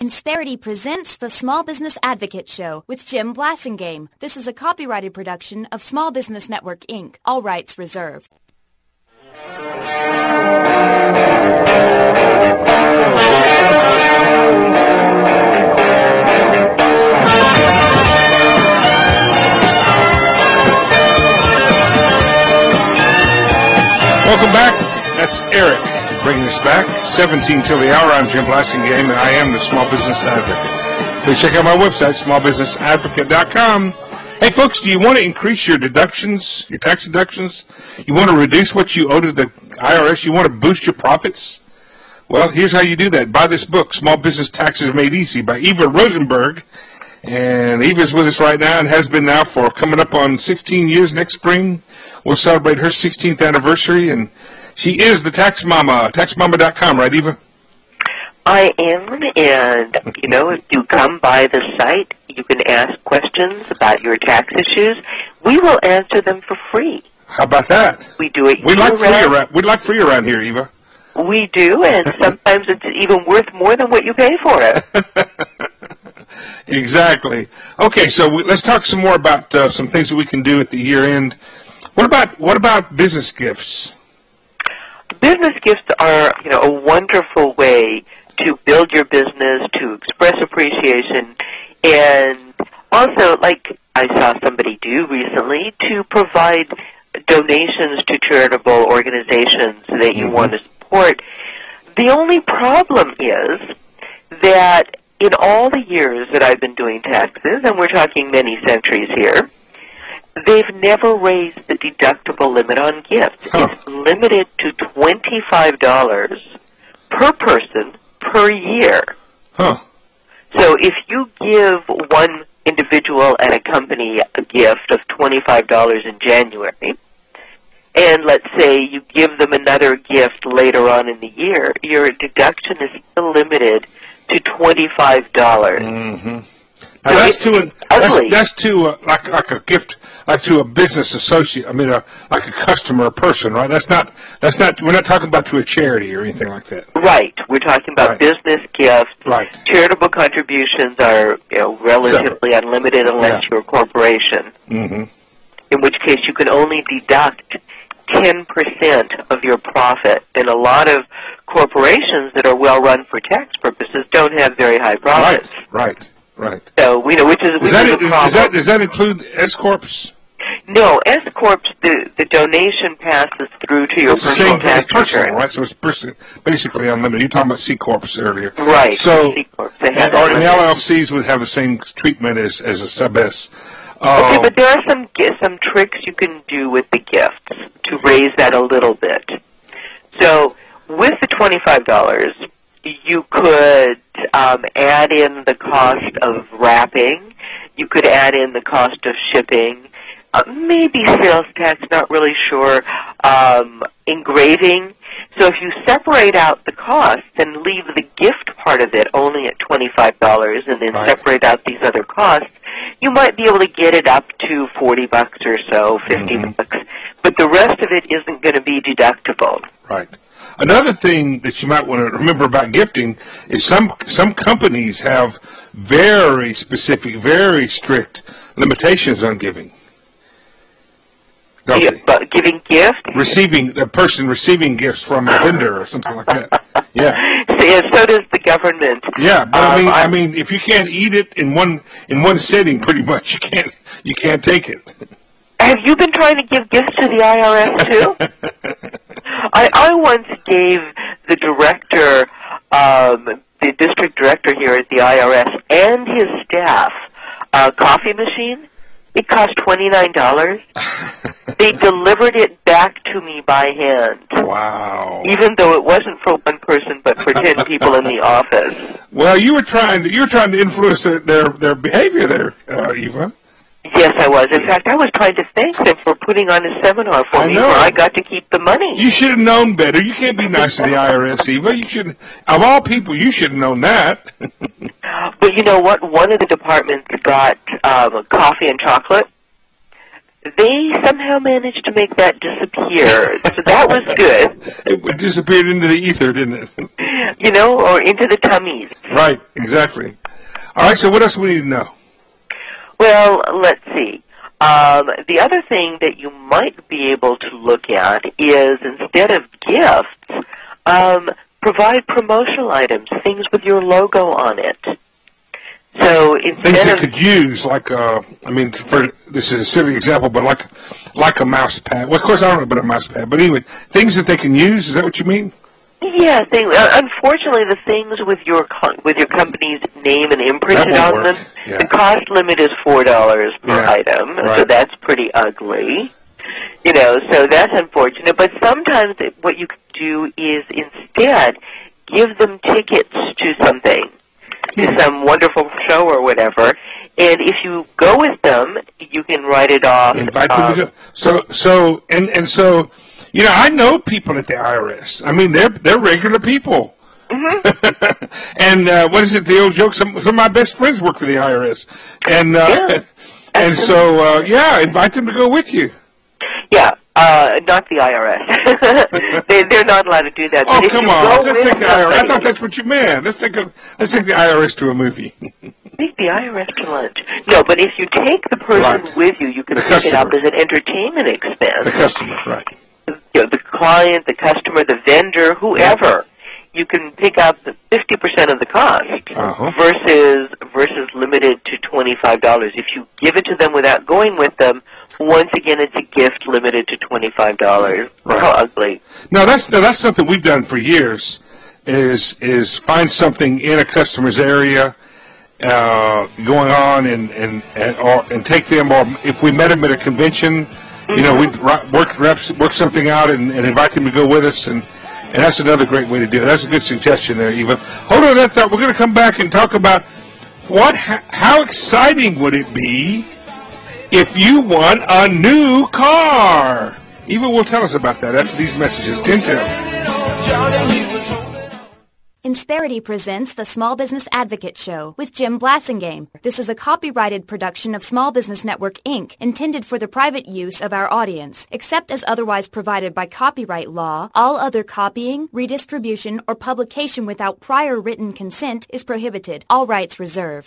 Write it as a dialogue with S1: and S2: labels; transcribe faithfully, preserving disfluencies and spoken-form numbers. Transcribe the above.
S1: Insperity presents the Small Business Advocate Show with Jim Blasingame. This is a copyrighted production of Small Business Network, Incorporated. All rights reserved.
S2: Welcome back. That's Eric bringing us back. seventeen till the hour. I'm Jim Blasingame, and I am the Small Business Advocate. Please check out my website, small business advocate dot com. Hey, folks, do you want to increase your deductions, your tax deductions? You want to reduce what you owe to the I R S? You want to boost your profits? Well, here's how you do that. Buy this book, Small Business Taxes Made Easy, by Eva Rosenberg. And Eva's with us right now and has been now for coming up on sixteen years next spring. We'll celebrate her sixteenth anniversary, and she is the Tax Mama, tax mama dot com, right, Eva?
S3: I am, and, you know, if you come by the site, you can ask questions about your tax issues. We will answer them for free.
S2: How about that?
S3: We do it
S2: we like free
S3: around.
S2: around. We'd like free around here, Eva.
S3: We do, and sometimes it's even worth more than what you pay for it.
S2: Exactly. Okay, so we, let's talk some more about uh, some things that we can do at the year end. What about what about business gifts?
S3: Business gifts are, you know, a wonderful way to build your business, to express appreciation, and also, like I saw somebody do recently, to provide donations to charitable organizations that you mm-hmm. want to support. The only problem is that in all the years that I've been doing taxes, and we're talking many centuries here, they've never raised the deductible limit on gifts.
S2: Huh.
S3: It's limited to twenty-five dollars per person per year.
S2: Huh.
S3: So if you give one individual and a company a gift of twenty-five dollars in January, and let's say you give them another gift later on in the year, your deduction is still limited to twenty-five dollars.
S2: Mm-hmm. Now so that's to a, that's, that's to a, like like a gift, like to a business associate. I mean, a, like a customer, a person, right? That's not that's not. We're not talking about to a charity or anything like that.
S3: Right. We're talking about right. business gifts.
S2: Right.
S3: Charitable contributions are, you know, relatively Separate. unlimited unless yeah. you're a corporation.
S2: Mm-hmm.
S3: In which case, you can only deduct ten percent of your profit, and a lot of corporations that are well run for tax purposes don't have very high profits.
S2: Right. Right. Right.
S3: So, you know, which is, which
S2: does, that,
S3: is a problem.
S2: Does that, does that include S-Corps?
S3: No, S-Corps, the, the donation passes through to your
S2: it's
S3: personal
S2: the same
S3: tax
S2: personal,
S3: return.
S2: Right? So it's person, basically unlimited. You're talking about C-Corps earlier.
S3: Right.
S2: So,
S3: C-Corps.
S2: And, or, and the L L Cs would have the same treatment as, as a sub-S. Uh,
S3: okay, but there are some some tricks you can do with the gifts to raise that a little bit. So, with the twenty-five dollars, you could um, add in the cost of wrapping. You could add in the cost of shipping. Uh, maybe sales tax, not really sure. Um, engraving. So if you separate out the costs and leave the gift part of it only at twenty-five dollars and then right. separate out these other costs, you might be able to get it up to forty bucks or so, fifty mm-hmm. bucks. But the rest of it isn't going to be deductible.
S2: Right. Another thing that you might want to remember about gifting is some some companies have very specific, very strict limitations on giving. Don't they?
S3: But giving gifts?
S2: Receiving, the person receiving gifts from a vendor or something like that. Yeah.
S3: So, yeah, so does the government.
S2: Yeah, but
S3: um,
S2: I mean,
S3: I,
S2: I mean, if you can't eat it in one in one sitting, pretty much you can't you can't take it.
S3: Have you been trying to give gifts to the I R S too? I, I once gave the director, um, the district director here at the I R S, and his staff a coffee machine. It cost twenty-nine dollars. They delivered it back to me by hand.
S2: Wow.
S3: Even though it wasn't for one person, but for ten people in the office.
S2: Well, you were trying to, you were trying to influence their, their, their behavior there, uh, Eva.
S3: Yes, I was. In fact, I was trying to thank them for putting on a seminar for
S2: I
S3: me
S2: know.
S3: where I got to keep the money.
S2: You should have known better. You can't be nice to the I R S, Eva. You should, of all people, you should have known that.
S3: But you know what? One of the departments got um, coffee and chocolate. they somehow managed to make that disappear. So that was good.
S2: It disappeared into the ether, didn't it?
S3: You know, or into the tummies.
S2: Right, exactly. All right, so what else do we need to know?
S3: Well, let's see. Um, the other thing that you might be able to look at is, instead of gifts, um, provide promotional items, things with your logo on it. So instead
S2: things they
S3: of,
S2: could use, like uh, I mean, for, this is a silly example, but like like a mouse pad. Well, of course, I don't know about a mouse pad, but anyway, things that they can use. Is that what you mean?
S3: Yeah, thing, uh, unfortunately, the things with your co- with your company's name and imprinted on
S2: work.
S3: them,
S2: Yeah.
S3: the cost limit is four dollars per
S2: Yeah,
S3: item,
S2: right.
S3: so that's pretty ugly. You know, so that's unfortunate. But sometimes it, what you can do is instead give them tickets to something, to some wonderful show or whatever. And if you go with them, you can write it off.
S2: Invite
S3: um,
S2: them to go. So so and and so. You know, I know people at the I R S. I mean, they're they're regular people. Mm-hmm. and uh, what is it? The old joke. Some some of my best friends work for the I R S, and uh,
S3: Yeah.
S2: and so uh, yeah, invite them to go with you.
S3: Yeah, uh, not the I R S. they, they're not allowed to do that.
S2: Oh
S3: But if
S2: come
S3: you
S2: on,
S3: go
S2: let's
S3: with
S2: take the I R S. I
S3: somebody-
S2: thought that's what you meant. Let's take a let's take the I R S to a movie.
S3: Take the I R S to lunch. No, but if you take the person
S2: Right.
S3: with you, you can
S2: The
S3: pick it up
S2: customer.
S3: as an entertainment expense.
S2: The customer, right?
S3: You know, the client, the customer, the vendor, whoever, you can pick up the fifty percent of the cost
S2: Uh-huh.
S3: versus versus limited to twenty-five dollars. If you give it to them without going with them, once again, it's a gift limited to twenty-five dollars.
S2: Right.
S3: How ugly.
S2: No, that's no, that's something we've done for years. Is is find something in a customer's area uh, going on and and and, or, and take them, or if we met them at a convention, you know, we'd ri- work reps, work something out and, and invite them to go with us, and and that's another great way to do it. That's a good suggestion there, Eva. Hold on, that thought. We're going to come back and talk about what ha- how exciting would it be if you won a new car. Eva will tell us about that after these messages. ten ten.
S1: Insperity presents the Small Business Advocate Show with Jim Blasingame. This is a copyrighted production of Small Business Network, Incorporated, intended for the private use of our audience. Except as otherwise provided by copyright law, all other copying, redistribution, or publication without prior written consent is prohibited. All rights reserved.